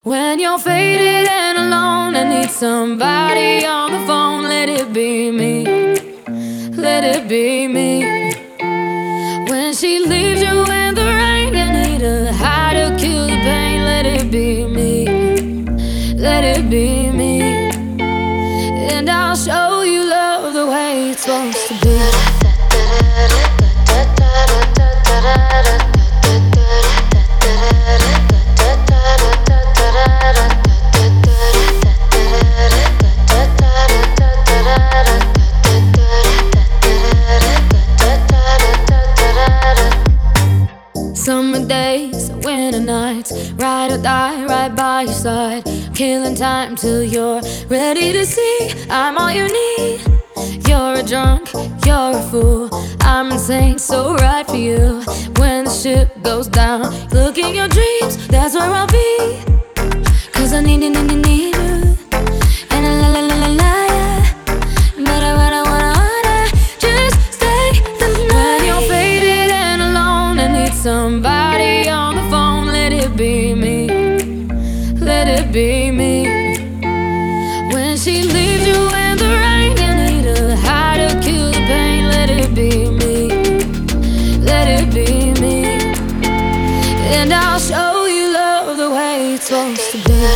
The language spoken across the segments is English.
When you're faded and alone and need somebody on the phone, let it be me, let it be me. When she leaves you in the rain, you need a high to kill the pain, let it be me, let it be me. And I'll show you love the way it's supposed to be. Summer days, winter nights, ride or die right by your side, killing time till you're ready to see I'm all you need. You're a drunk, you're a fool, I'm insane, so right for you. When the ship goes down, look in your dreams, that's where I'll be. Cause I need you, and la la la la la, yeah. But I wanna just stay the night. When you're faded and alone and need somebody on the phone, let it be me, let it be me. When she leaves you in the rain, you need a high to kill the pain, let it be me, let it be me. And I'll show you love the way it's supposed to be.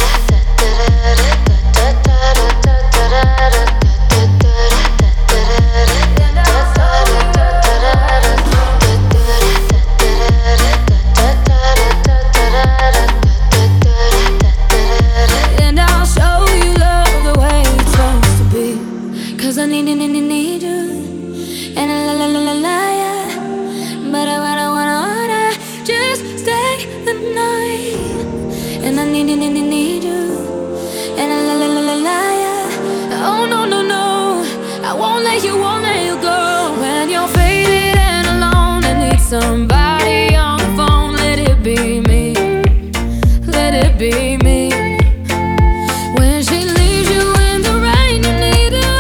Cause I need you, and la la la la la, yeah. But I wanna just stay the night. And I need you, and la la la la la, yeah. Oh no no no, I won't let you go. When you're faded and alone and need somebody on the phone, let it be me, let it be me. When she leaves you in the rain, you need a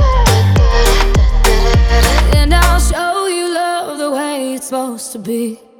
supposed to be.